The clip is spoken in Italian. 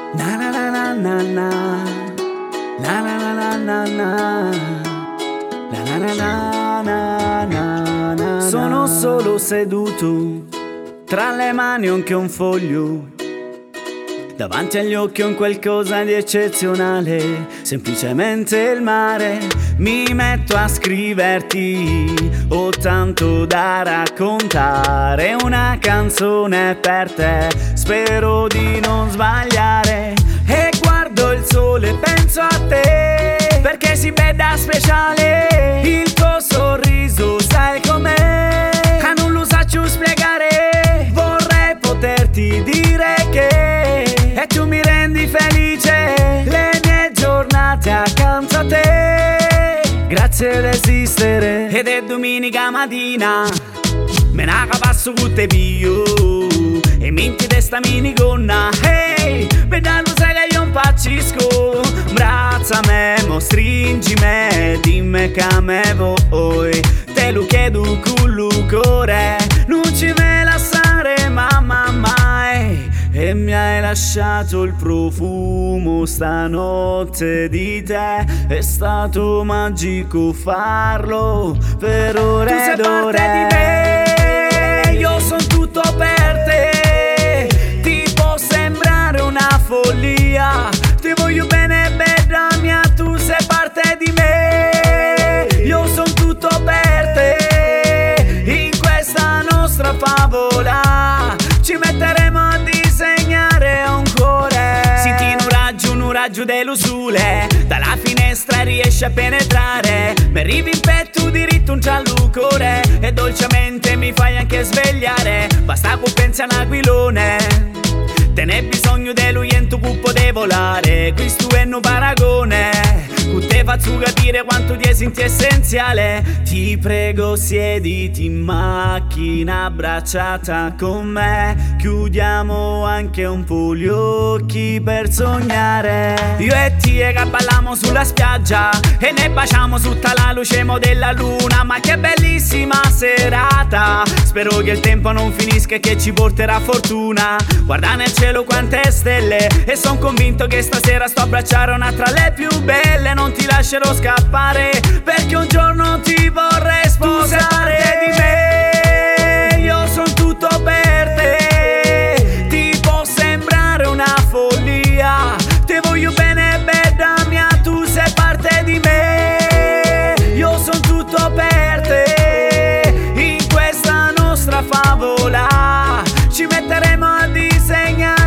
Na na na na na na. Na na na na na na. Na na na na na na na. Sono solo seduto tra le mani anche un foglio. Davanti agli occhi ho un qualcosa di eccezionale, semplicemente il mare. Mi metto a scriverti, ho tanto da raccontare. Una canzone per te, spero di non sbagliare. E guardo il sole, penso a te, perché si veda speciale. Il tuo sorriso, sai com'è, ma non lo saccio spiegare. Vorrei poterti dire che e tu mi rendi felice, le mie giornate accanto a te. Grazie ad esistere. Ed è domenica mattina, me ne passo con te pio e minti de sta minigonna. Hey, vedalo sai che io impazzisco. Abbracciami, mo stringimi, dimmi che me vuoi. Te lo chiedo con il cuore, non ci me lasciare mamma mai. E mi hai lasciato il profumo stanotte di te. È stato magico farlo per ore ed ore. Tu sei parte di me, io sono tutto per te. Ti può sembrare una follia, ti voglio bene bella mia. Tu sei parte di me, io sono tutto per te. In questa nostra favola ci metteremo a disegnare un cuore. Senti un raggio dello sole, dalla finestra riesci a penetrare. Mi arrivi in petto diritto un ciallucore e dolcemente mi fai anche svegliare. Basta che pensi a un aquilone, te ne bisogno di lui e tu può volare. Questo è un paragone, con te faccio capire quanto ti senti essenziale. Ti prego siediti in macchina abbracciata con me. Chiudiamo anche un po' gli occhi per sognare. Io e te che balliamo sulla spiaggia e ne baciamo sotto la luce della luna. Ma che bellissima serata, spero che il tempo non finisca e che ci porterà fortuna. Guarda nel cielo quante stelle e son convinto che stasera sto a abbracciare una tra le più belle. Non ti lascerò scappare perché un giorno ti vorrei sposare. Tu sei parte di me, io sono tutto per te. Ti può sembrare una follia, ti voglio bene bella mia. Tu sei parte di me, io sono tutto per te. In questa nostra favola ci metteremo a disegnare